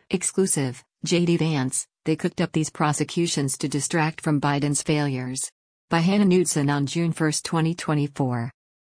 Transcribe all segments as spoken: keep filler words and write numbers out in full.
Exclusive, J D Vance, they cooked up these prosecutions to distract from Biden's failures. By Hannah Knudsen on June first, twenty twenty-four.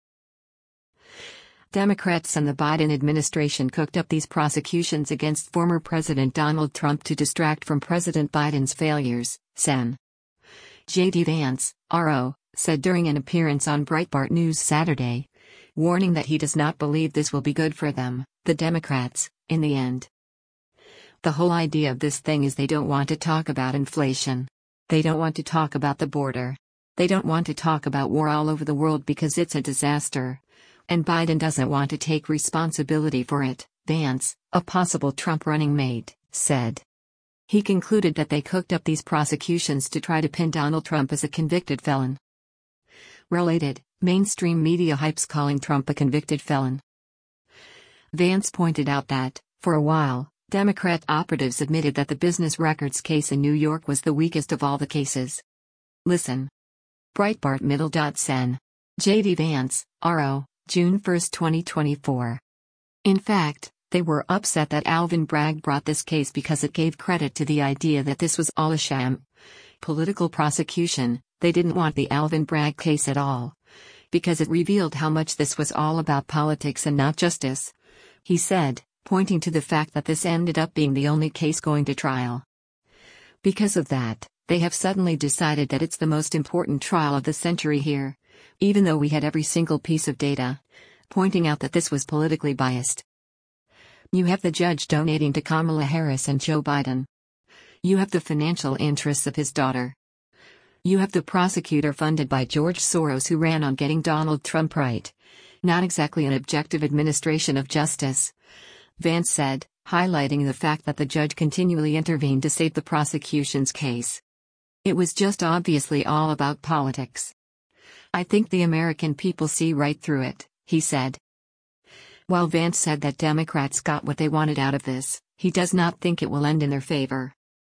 Democrats and the Biden administration cooked up these prosecutions against former President Donald Trump to distract from President Biden's failures, Sen. J D Vance, R O, said during an appearance on Breitbart News Saturday, warning that he does not believe this will be good for them, the Democrats, in the end. The whole idea of this thing is they don't want to talk about inflation. They don't want to talk about the border. They don't want to talk about war all over the world because it's a disaster. And Biden doesn't want to take responsibility for it, Vance, a possible Trump running mate, said. He concluded that they cooked up these prosecutions to try to pin Donald Trump as a convicted felon. Related, mainstream media hypes calling Trump a convicted felon. Vance pointed out that, for a while, Democrat operatives admitted that the business records case in New York was the weakest of all the cases. Listen. Breitbart Middle. Sen. J D Vance, R O, June first, twenty twenty-four. In fact, they were upset that Alvin Bragg brought this case because it gave credit to the idea that this was all a sham. Political prosecution. They didn't want the Alvin Bragg case at all. Because it revealed how much this was all about politics and not justice. He said, pointing to the fact that this ended up being the only case going to trial. Because of that, they have suddenly decided that it's the most important trial of the century here. Even though we had every single piece of data. Pointing out that this was politically biased. You have the judge donating to Kamala Harris and Joe Biden. You have the financial interests of his daughter. You have the prosecutor funded by George Soros who ran on getting Donald Trump right. Not exactly an objective administration of justice. Vance said, highlighting the fact that the judge continually intervened to save the prosecution's case. It was just obviously all about politics. I think the American people see right through it, he said. While Vance said that Democrats got what they wanted out of this, he does not think it will end in their favor.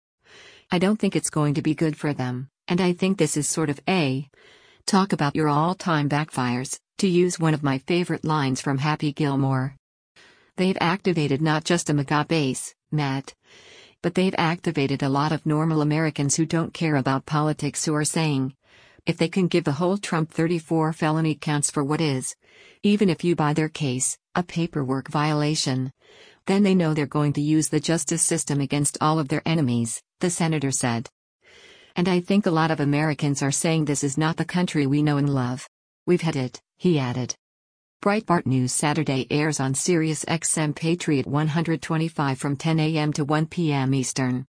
I don't think it's going to be good for them, and I think this is sort of a talk about your all-time backfires, to use one of my favorite lines from Happy Gilmore. They've activated not just a MAGA base, Matt, but they've activated a lot of normal Americans who don't care about politics who are saying, if they can give the whole Trump thirty-four felony counts for what is, even if you buy their case, a paperwork violation, then they know they're going to use the justice system against all of their enemies, the senator said. And I think a lot of Americans are saying this is not the country we know and love. We've had it, he added. Breitbart News Saturday airs on Sirius X M Patriot one twenty-five from ten a m to one p m Eastern.